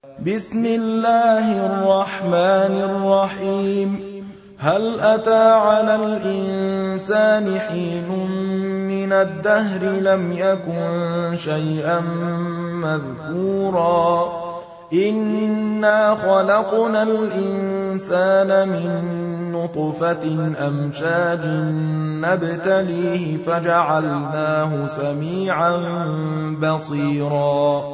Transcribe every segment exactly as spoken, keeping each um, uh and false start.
بسم الله الرحمن الرحيم هل أتى على الإنسان حين من الدهر لم يكن شيئا مذكورا إنا خلقنا الإنسان من نطفة أمشاج نبتليه فجعلناه سميعا بصيرا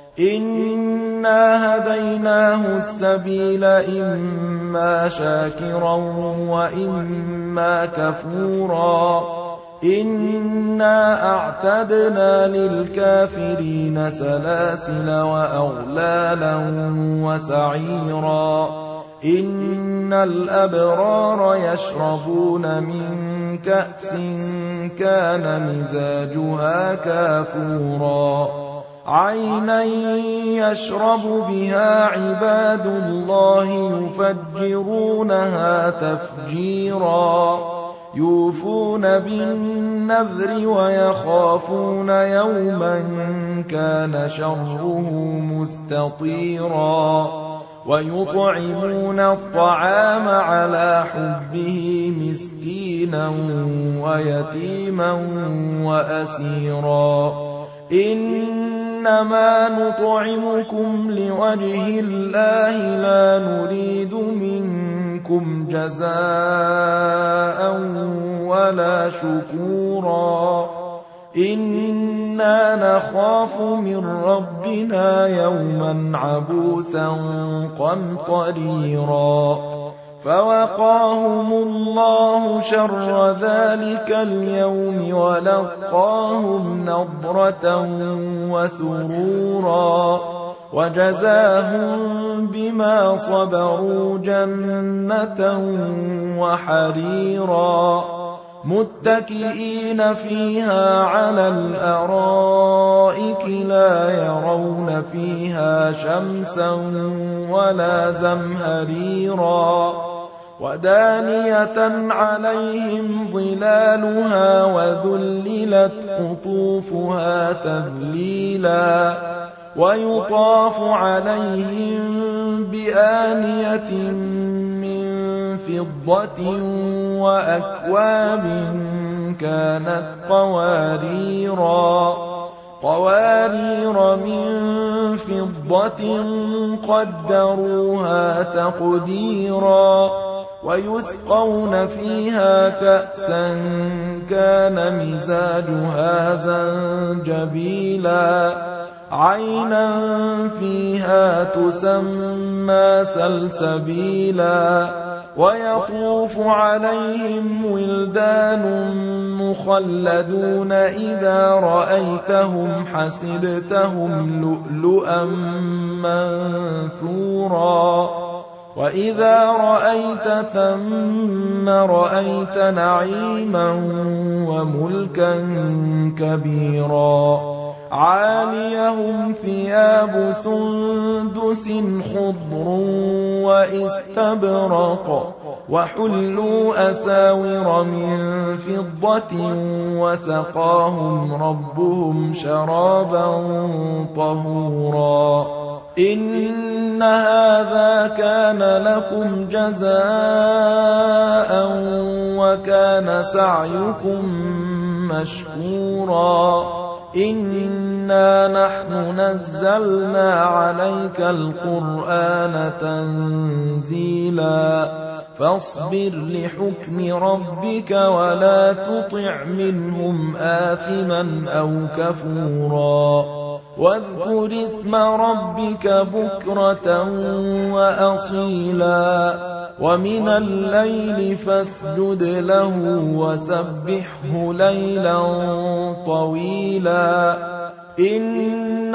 إنا هديناه السبيل إما شاكرا وإما كفورا إنا أعتدنا للكافرين سلاسل وأغلالا وسعيرا إن الأبرار يشربون من كأس كان مزاجها كافورا عينا يشرب بها عباد الله يفجرونها تفجيرا يوفون بالنذر ويخافون يوما كان شره مستطيرا ويطعمون الطعام على حبه مسكينا ويتيما وأسيرا إنما نطعمكم لوجه الله لا نريد منكم جزاء ولا شكورا إنا نخاف من ربنا يوما عبوسا قمطريرا فوقاهم الله شر ذلك اليوم ولقاهم نضرة وسرورا وجزاهم بما صبروا جنة وحريرا متكئين فيها على الأرائك لا يرون فيها شمسا ولا زمهريرا ودانية عليهم ظلالها وذللت قطوفها تذليلا ويطاف عليهم بآنية من فضة وأكواب كانت قواريرا قوارير من فضة قدروها تقديرا ويسقون فيها كأسا كان مزاجها زنجبيلا عينا فيها تسمى سلسبيلا ويطوف عليهم ولدان مخلدون إذا رأيتهم حسبتهم لؤلؤا منثورا وإذا رأيت ثم رأيت نعيما وملكا كبيرا عاليهم ثياب سندس خضر واستبرق وحلوا أساور من فضة وسقاهم ربهم شرابا طهورا إن هذا كان لكم جزاء وكان سعيكم مشكورا إنا نحن نزلنا عليك القرآن تنزيلا فاصبر لحكم ربك ولا تطع منهم آثما أو كفورا واذكر اسم ربك بكرة وأصيلا ومن الليل فاسجد له وسبحه ليلا طويلا إن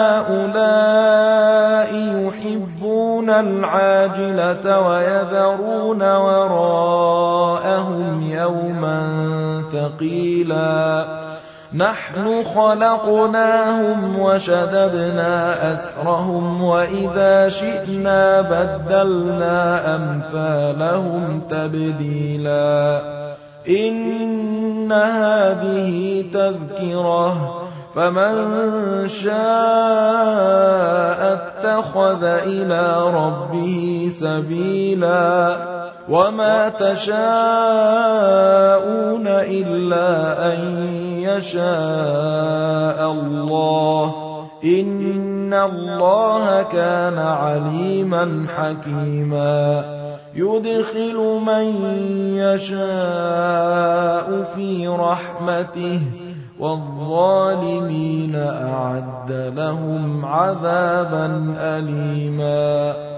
هؤلاء يحبون العاجلة ويذرون وراءهم يوما ثقيلا نحن خلقناهم وشددنا أسرهم وإذا شئنا بدلنا أمثالهم تبديلا إن هذه تذكرة فمن شاء اتخذ اتَّخَذَ إِلَىٰ رَبِّهِ سَبِيلًا وَمَا تَشَاءُونَ إِلَّا أَن يَشَاءَ اللَّهُ ۚ إِنَّ اللَّهَ كَانَ عَلِيمًا حَكِيمًا يُدْخِلُ مَن يَشَاءُ فِي رَحْمَتِهِ ۚ وَالظَّالِمِينَ أَعَدَّ لَهُمْ عَذَابًا أَلِيمًا